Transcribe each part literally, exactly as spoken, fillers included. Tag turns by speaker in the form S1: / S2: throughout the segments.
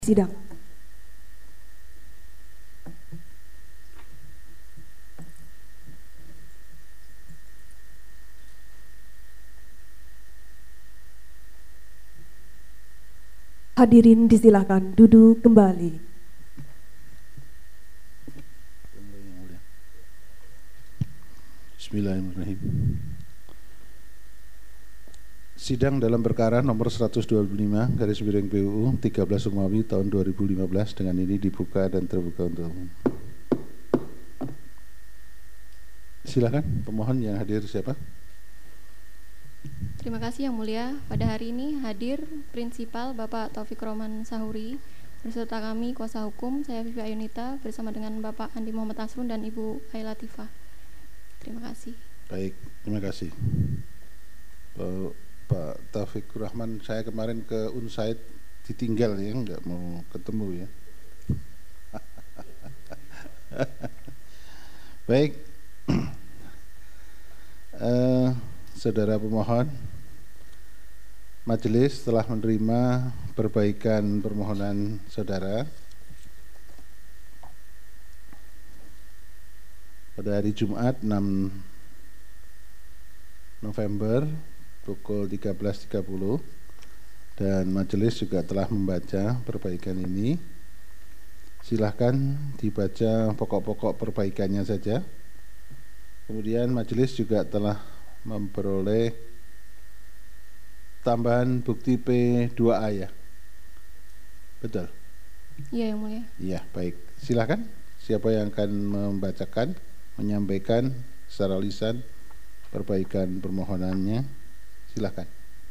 S1: Sidang. Hadirin disilakan duduk kembali.
S2: Bismillahirrahmanirrahim. Sidang dalam perkara nomor seratus dua puluh lima garis miring P U U tiga belas Romawi tahun dua ribu lima belas dengan ini dibuka dan terbuka untuk umum. Silakan pemohon yang hadir siapa?
S3: Terima kasih Yang Mulia. Pada hari ini hadir Prinsipal Bapak Taufik Roman Sahuri beserta kami kuasa hukum, saya Vivi Ayunita bersama dengan Bapak Andi Muhammad Asrun dan Ibu Ai Latifah. Terima kasih. Baik,
S2: terima kasih. Pak, Pak Taufik Rahman, saya kemarin ke Unsaid ditinggal ya, nggak mau ketemu ya. Baik, uh, saudara pemohon, majelis telah menerima perbaikan permohonan saudara pada hari Jumat enam November pukul tiga belas tiga puluh dan majelis juga telah membaca perbaikan ini. Silahkan dibaca pokok-pokok perbaikannya saja. Kemudian majelis juga telah memperoleh tambahan bukti P dua A ya. Betul?
S3: Iya Yang Mulia.
S2: Iya, baik. Silahkan siapa yang akan membacakan, menyampaikan secara lisan perbaikan permohonannya. Silakan.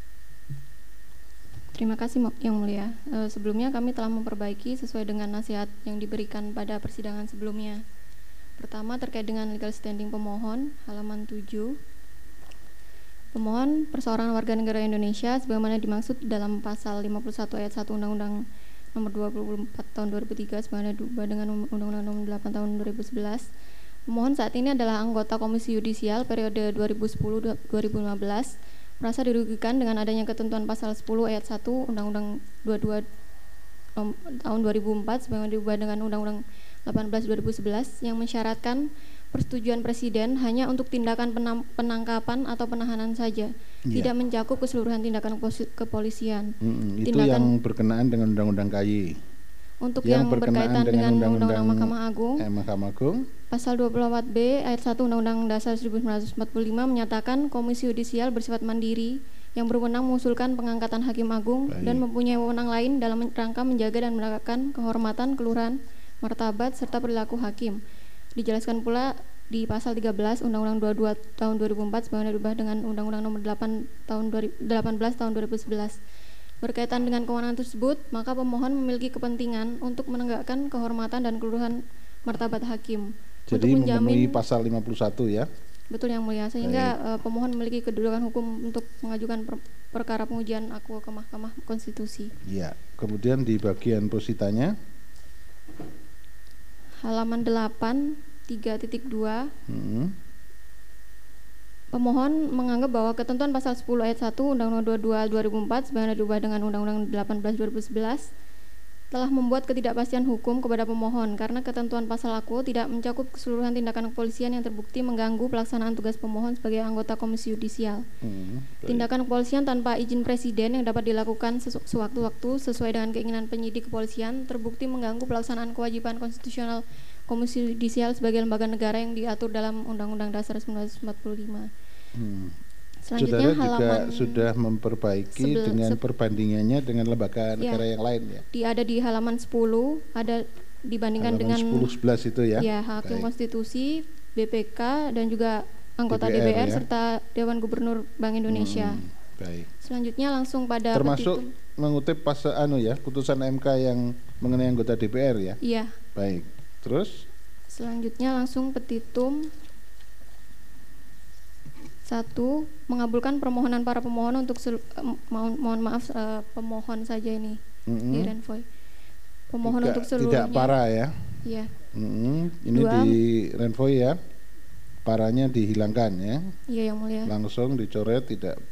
S3: Terima kasih Yang Mulia. E, sebelumnya kami telah memperbaiki sesuai dengan nasihat yang diberikan pada persidangan sebelumnya. Pertama terkait dengan legal standing pemohon, halaman tujuh. Pemohon perseorangan warga negara Indonesia sebagaimana dimaksud dalam pasal lima puluh satu ayat satu Undang-Undang nomor dua puluh empat tahun dua ribu tiga sebagaimana diubah dengan Undang-Undang nomor delapan tahun dua ribu sebelas. Pemohon saat ini adalah anggota Komisi Yudisial periode dua ribu sepuluh sampai dua ribu lima belas, merasa dirugikan dengan adanya ketentuan pasal sepuluh ayat satu Undang-Undang dua puluh dua tahun dua ribu empat sebagaimana diubah dengan Undang-Undang delapan belas dua ribu sebelas yang mensyaratkan persetujuan Presiden hanya untuk tindakan penangkapan atau penahanan saja, yeah. Tidak mencakup keseluruhan tindakan kepolisian.
S2: Mm-hmm. Itu tindakan yang berkenaan dengan Undang-Undang K Y.
S3: Untuk yang, yang berkaitan dengan Undang-Undang Mahkamah Agung,
S2: eh, Mahkamah Agung,
S3: pasal dua puluh empat B ayat satu Undang-Undang Dasar seribu sembilan ratus empat puluh lima menyatakan Komisi Yudisial bersifat mandiri yang berwenang mengusulkan pengangkatan Hakim Agung. Baik. Dan mempunyai wewenang lain dalam rangka menjaga dan menegakkan kehormatan, keluhuran, martabat serta perilaku hakim. Dijelaskan pula di pasal tiga belas Undang-Undang dua puluh dua tahun dua ribu empat sebagaimana diubah dengan Undang-Undang nomor delapan tahun delapan belas tahun dua ribu sebelas. Berkaitan dengan kewenangan tersebut, maka pemohon memiliki kepentingan untuk menegakkan kehormatan dan keluhuran martabat hakim.
S2: Jadi untuk menjamin, memenuhi pasal lima puluh satu ya.
S3: Betul Yang Mulia, sehingga uh, pemohon memiliki kedudukan hukum untuk mengajukan per perkara pengujian akuo ke Mahkamah Konstitusi.
S2: Iya. Kemudian di bagian positanya
S3: halaman delapan tiga titik dua.
S2: Hmm.
S3: Pemohon menganggap bahwa ketentuan pasal sepuluh ayat satu Undang-Undang dua puluh dua dua ribu empat sebagaimana diubah dengan Undang-Undang delapan belas dua ribu sebelas telah membuat ketidakpastian hukum kepada pemohon karena ketentuan pasal akuo tidak mencakup keseluruhan tindakan kepolisian yang terbukti mengganggu pelaksanaan tugas pemohon sebagai anggota Komisi Yudisial. Hmm, tindakan kepolisian tanpa izin Presiden yang dapat dilakukan sewaktu-waktu sesuai dengan keinginan penyidik kepolisian terbukti mengganggu pelaksanaan kewajiban konstitusional Komisi Yudisial sebagai lembaga negara yang diatur dalam Undang-Undang Dasar seribu sembilan ratus empat puluh lima. Hmm.
S2: Selanjutnya saudara juga sudah memperbaiki sebel, dengan perbandingannya dengan lembaga negara ya, yang lain ya.
S3: Di ada di halaman sepuluh ada dibandingkan halaman dengan
S2: sepuluh sebelas itu ya.
S3: Ya, Hakim Baik. Konstitusi, B P K dan juga anggota D B R, D B R ya? Serta Dewan Gubernur Bank Indonesia. Hmm,
S2: baik.
S3: Selanjutnya langsung pada
S2: termasuk petitum. Mengutip pasal anu ya, putusan M K yang mengenai anggota D B R ya.
S3: Iya.
S2: Baik. Terus
S3: selanjutnya langsung petitum satu, mengabulkan permohonan para pemohon untuk sel, eh, mohon, mohon maaf eh, pemohon saja ini mm-hmm. di Renvoy. Pemohon tidak, untuk seluruhnya.
S2: Tidak para ya.
S3: Iya.
S2: Mm-hmm. Ini Dua, di Renvoy ya. Paranya dihilangkan ya.
S3: Iya Yang Mulia.
S2: Langsung dicoret, tidak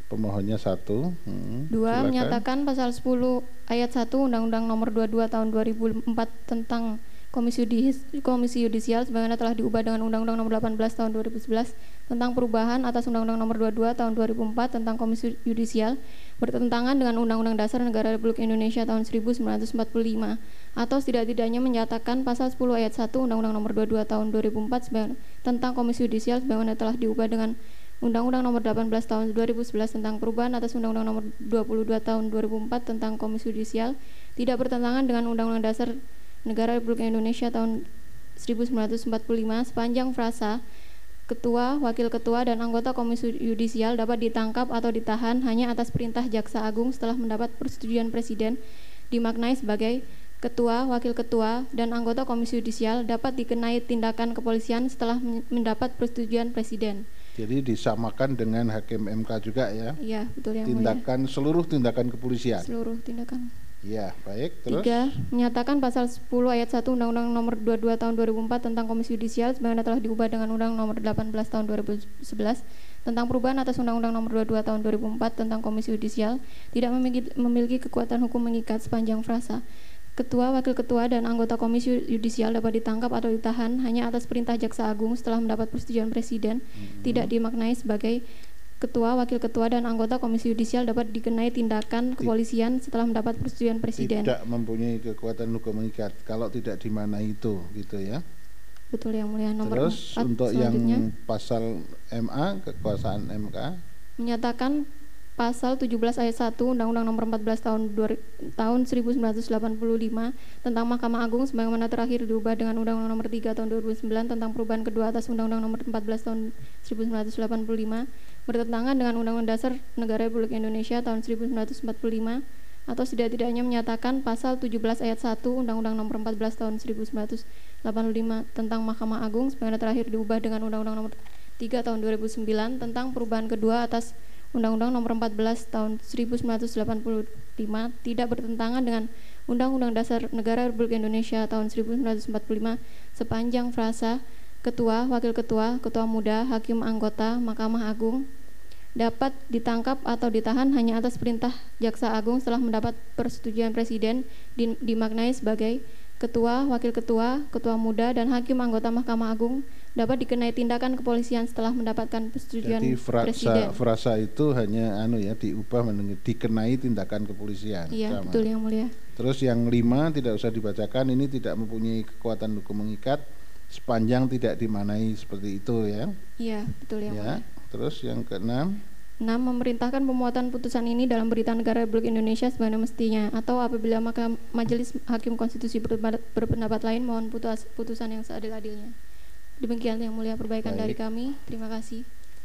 S2: pemohonnya satu. Hmm,
S3: Dua,
S2: silakan.
S3: menyatakan pasal sepuluh ayat satu Undang-Undang Nomor dua puluh dua Tahun dua ribu empat tentang Komisi, Yudis, Komisi Yudisial sebagaimana telah diubah dengan Undang-Undang Nomor delapan belas Tahun dua ribu sebelas tentang perubahan atas Undang-Undang Nomor dua puluh dua Tahun dua ribu empat tentang Komisi Yudisial bertentangan dengan Undang-Undang Dasar Negara Republik Indonesia tahun seribu sembilan ratus empat puluh lima, atau setidak-tidaknya menyatakan pasal sepuluh ayat satu Undang-Undang Nomor dua puluh dua Tahun dua ribu empat tentang Komisi Yudisial sebagaimana telah diubah dengan Undang-Undang Nomor delapan belas Tahun dua ribu sebelas tentang perubahan atas Undang-Undang Nomor dua puluh dua Tahun dua ribu empat tentang Komisi Yudisial tidak bertentangan dengan Undang-Undang Dasar Negara Republik Indonesia tahun seribu sembilan ratus empat puluh lima sepanjang frasa ketua, wakil ketua, dan anggota Komisi Yudisial dapat ditangkap atau ditahan hanya atas perintah Jaksa Agung setelah mendapat persetujuan Presiden dimaknai sebagai ketua, wakil ketua, dan anggota Komisi Yudisial dapat dikenai tindakan kepolisian setelah mendapat persetujuan Presiden.
S2: Jadi disamakan dengan Hakim M K juga ya?
S3: Iya, betul yang
S2: tindakan
S3: mulia.
S2: Seluruh tindakan kepolisian.
S3: Seluruh tindakan.
S2: Ya, baik. Terus.
S3: Tiga, menyatakan pasal sepuluh ayat satu Undang-Undang Nomor dua puluh dua Tahun dua ribu empat tentang Komisi Yudisial sebagaimana telah diubah dengan Undang-Undang Nomor delapan belas Tahun dua ribu sebelas tentang perubahan atas Undang-Undang Nomor dua puluh dua Tahun dua ribu empat tentang Komisi Yudisial tidak memiliki, memiliki kekuatan hukum mengikat sepanjang frasa ketua, wakil ketua, dan anggota Komisi Yudisial dapat ditangkap atau ditahan hanya atas perintah Jaksa Agung setelah mendapat persetujuan Presiden, hmm. tidak dimaknai sebagai ketua, wakil ketua, dan anggota Komisi Yudisial dapat dikenai tindakan kepolisian setelah mendapat persetujuan Presiden.
S2: Tidak mempunyai kekuatan hukum mengikat kalau tidak dimanai itu, gitu ya.
S3: Betul yang mulia. Nomor
S2: Terus
S3: empat,
S2: untuk yang pasal M A, kekuasaan M K,
S3: menyatakan pasal tujuh belas ayat satu Undang-Undang Nomor empat belas tahun, tahun seribu sembilan ratus delapan puluh lima tentang Mahkamah Agung sebagaimana terakhir diubah dengan Undang-Undang Nomor tiga tahun dua ribu sembilan tentang perubahan kedua atas Undang-Undang Nomor empat belas tahun seribu sembilan ratus delapan puluh lima bertentangan dengan Undang-Undang Dasar Negara Republik Indonesia tahun seribu sembilan ratus empat puluh lima, atau setidak-tidaknya menyatakan pasal tujuh belas ayat satu Undang-Undang Nomor empat belas tahun seribu sembilan ratus delapan puluh lima tentang Mahkamah Agung sebagaimana terakhir diubah dengan Undang-Undang Nomor tiga tahun dua ribu sembilan tentang perubahan kedua atas Undang-Undang Nomor empat belas tahun seribu sembilan ratus delapan puluh lima tidak bertentangan dengan Undang-Undang Dasar Negara Republik Indonesia tahun seribu sembilan ratus empat puluh lima sepanjang frasa ketua, wakil ketua, ketua muda, hakim anggota Mahkamah Agung dapat ditangkap atau ditahan hanya atas perintah Jaksa Agung setelah mendapat persetujuan Presiden di, dimaknai sebagai ketua, wakil ketua, ketua muda, dan hakim anggota Mahkamah Agung dapat dikenai tindakan kepolisian setelah mendapatkan persetujuan
S2: Jadi frasa,
S3: Presiden.
S2: frasa itu hanya anu ya diubah menjadi dikenai tindakan kepolisian.
S3: Iya,
S2: sama.
S3: betul yang mulia.
S2: Terus yang lima tidak usah dibacakan, ini tidak mempunyai kekuatan hukum mengikat sepanjang tidak dimanai seperti itu ya.
S3: Iya, betul yang
S2: ya.
S3: mulia.
S2: Terus yang keenam,
S3: enam, memerintahkan pemuatan putusan ini dalam Berita Negara Republik Indonesia sebagaimana mestinya, atau apabila maka Majelis Hakim Konstitusi berpendapat, berpendapat lain mohon putus, putusan yang seadil-adilnya. Demikian yang mulia perbaikan Baik. dari kami. Terima kasih.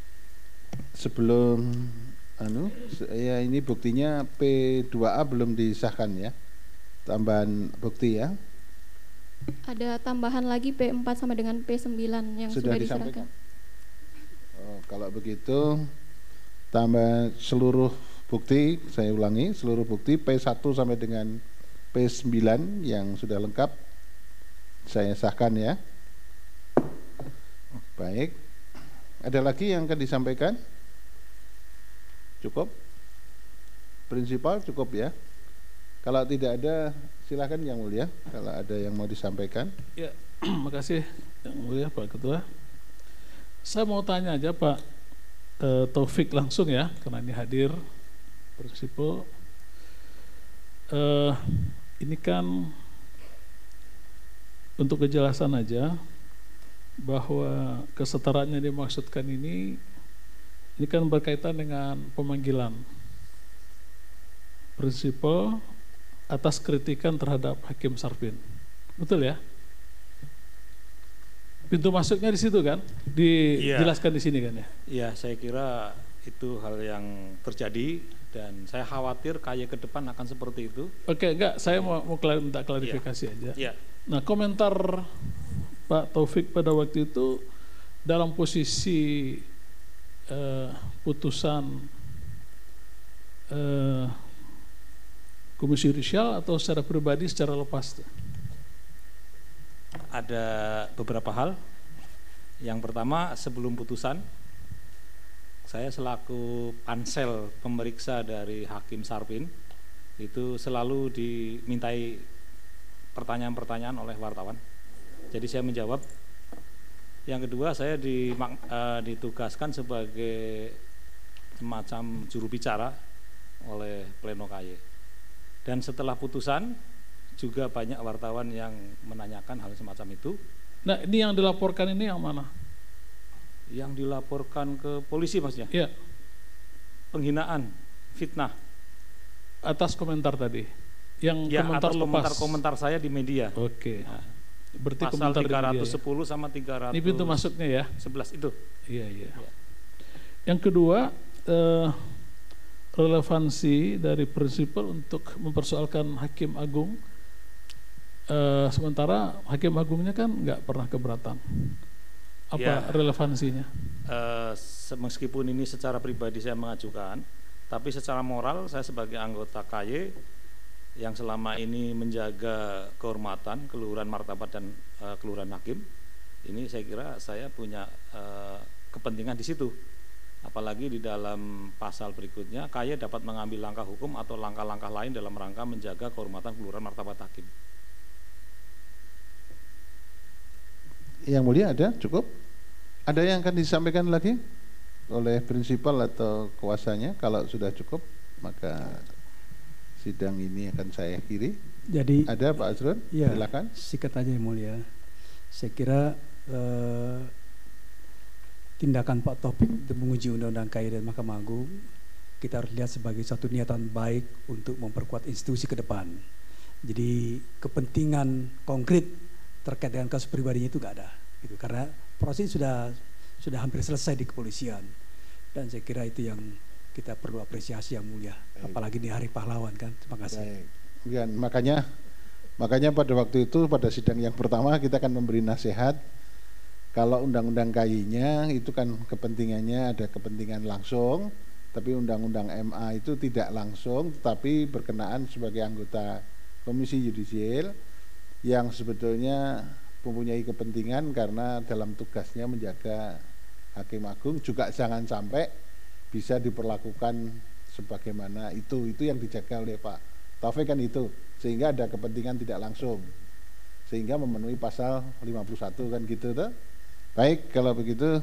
S2: Sebelum anu ya ini buktinya P dua A belum disahkan ya. Tambahan bukti ya.
S3: Ada tambahan lagi P empat sama dengan P sembilan yang sudah, sudah diserahkan.
S2: Oh, kalau begitu tambah seluruh bukti, saya ulangi, seluruh bukti P satu sampai dengan P sembilan yang sudah lengkap saya sahkan ya. Baik. Ada lagi yang akan disampaikan? Cukup? Prinsipal cukup ya. Kalau tidak ada silakan Yang Mulia kalau ada yang mau disampaikan.
S4: Ya, makasih Yang Mulia Pak Ketua. Saya mau tanya aja Pak e, Taufik langsung ya, karena ini hadir prinsipal. E, ini kan untuk kejelasan aja bahwa kesetaraan yang dimaksudkan ini ini kan berkaitan dengan pemanggilan prinsipal atas kritikan terhadap Hakim Sarpin, betul ya? Pintu masuknya di situ kan, dijelaskan ya. Di sini kan ya?
S5: Iya, saya kira itu hal yang terjadi dan saya khawatir kayak ke depan akan seperti itu. Oke,
S4: enggak, saya ya. mau, mau minta klarifikasi ya. aja.
S5: Ya.
S4: Nah, komentar Pak Taufik pada waktu itu dalam posisi eh, putusan eh, Komisi Yudisial atau secara pribadi secara lepas?
S5: Ada beberapa hal. Yang pertama, sebelum putusan saya selaku pansel pemeriksa dari Hakim Sarpin itu selalu dimintai pertanyaan-pertanyaan oleh wartawan. Jadi saya menjawab. Yang kedua, saya di, uh, ditugaskan sebagai semacam juru bicara oleh Pleno K Y. Dan setelah putusan juga banyak wartawan yang menanyakan hal semacam itu.
S4: Nah, ini yang dilaporkan ini yang mana?
S5: Yang dilaporkan ke polisi maksudnya?
S4: Iya.
S5: Penghinaan, fitnah.
S4: Atas komentar tadi. Yang
S5: ya,
S4: komentar
S5: atas
S4: lepas.
S5: komentar-komentar saya di media.
S4: Oke.
S5: Nah,
S4: berarti
S5: pasal
S4: komentar
S5: tiga ratus
S4: di
S5: sepuluh
S4: media, ya?
S5: sama tiga ratus.
S4: Ini pintu masuknya ya?
S5: sebelas itu.
S4: Iya, iya.
S5: Ya.
S4: Yang kedua, eh, relevansi dari prinsipal untuk mempersoalkan Hakim Agung. Eh, sementara Hakim Agungnya kan nggak pernah keberatan. Apa
S5: ya,
S4: relevansinya?
S5: Eh, meskipun ini secara pribadi saya mengajukan, tapi secara moral saya sebagai anggota K Y yang selama ini menjaga kehormatan, keluhuran martabat dan uh, keluhuran hakim, ini saya kira saya punya uh, kepentingan di situ. Apalagi di dalam pasal berikutnya, K Y dapat mengambil langkah hukum atau langkah-langkah lain dalam rangka menjaga kehormatan, keluhuran martabat hakim.
S2: Yang mulia ada cukup? Ada yang akan disampaikan lagi oleh prinsipal atau kuasanya? Kalau sudah cukup, maka sidang ini akan saya akhiri. Jadi ada Pak Azrun, ya, silakan.
S6: Sikat aja yang mulia. Saya kira eh, tindakan Pak Taufik untuk menguji Undang-Undang K Y dan Mahkamah Agung kita harus lihat sebagai satu niatan baik untuk memperkuat institusi ke depan. Jadi kepentingan konkret terkait dengan kasus pribadinya itu nggak ada. Itu karena proses sudah sudah hampir selesai di kepolisian dan saya kira itu yang kita perlu apresiasi yang mulia. Baik. Apalagi di Hari Pahlawan kan. Terima kasih. Baik.
S2: Ya, makanya makanya pada waktu itu pada sidang yang pertama kita akan memberi nasihat kalau undang-undang K Y-nya itu kan kepentingannya ada kepentingan langsung, tapi undang-undang M A itu tidak langsung tetapi berkenaan sebagai anggota Komisi Yudisial yang sebetulnya mempunyai kepentingan karena dalam tugasnya menjaga Hakim Agung juga jangan sampai bisa diperlakukan sebagaimana itu itu yang dijaga oleh Pak Taufik kan itu, sehingga ada kepentingan tidak langsung sehingga memenuhi pasal lima puluh satu kan gitu tuh. Baik, kalau begitu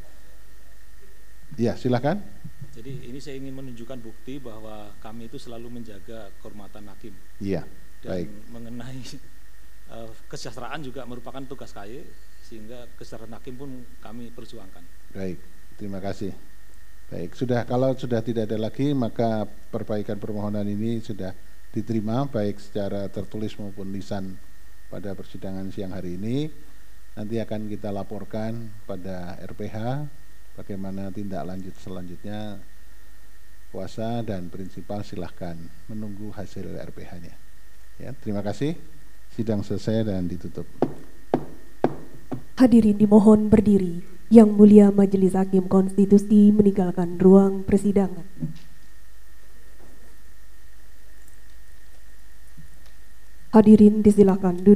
S2: ya silakan.
S5: Jadi ini saya ingin menunjukkan bukti bahwa kami itu selalu menjaga kehormatan hakim.
S2: Iya.
S5: Dan
S2: baik.
S5: Mengenai uh, kesejahteraan juga merupakan tugas K Y, sehingga kesejahteraan hakim pun kami perjuangkan.
S2: Baik, terima kasih. Baik, sudah kalau sudah tidak ada lagi maka perbaikan permohonan ini sudah diterima baik secara tertulis maupun lisan pada persidangan siang hari ini. Nanti akan kita laporkan pada R P H bagaimana tindak lanjut selanjutnya. Kuasa dan prinsipal silahkan menunggu hasil R P H-nya. Ya, terima kasih. Sidang selesai dan ditutup.
S1: Hadirin dimohon berdiri. Yang Mulia Majelis Hakim Konstitusi meninggalkan ruang persidangan. Hadirin disilakan duduk.